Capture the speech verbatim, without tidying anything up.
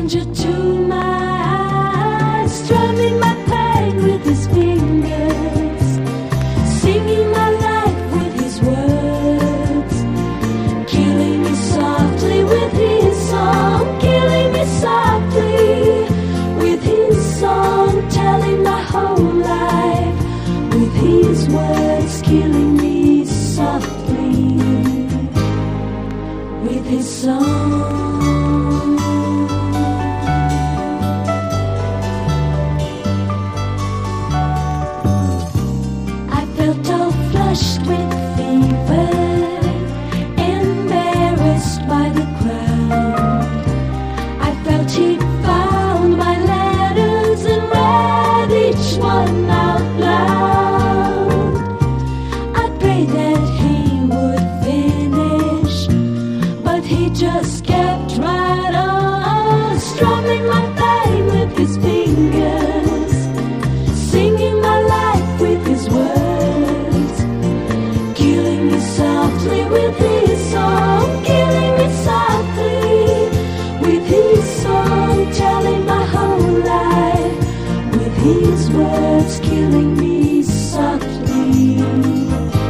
stranger to my eyes, strumming my pain with his fingers, singing my life with his words, killing me softly with his song, killing me softly with his song, telling my whole life with his words, killing me softly with his song. I felt all flushed with fever, embarrassed by the crowd. I felt he'd found my letters and read each one out loud. I prayed that he would finish, but he just kept right on, strumming my pain with his fingers, singing my life with his words, killing me softly with his song, killing me softly with his song, telling my whole life with his words, killing me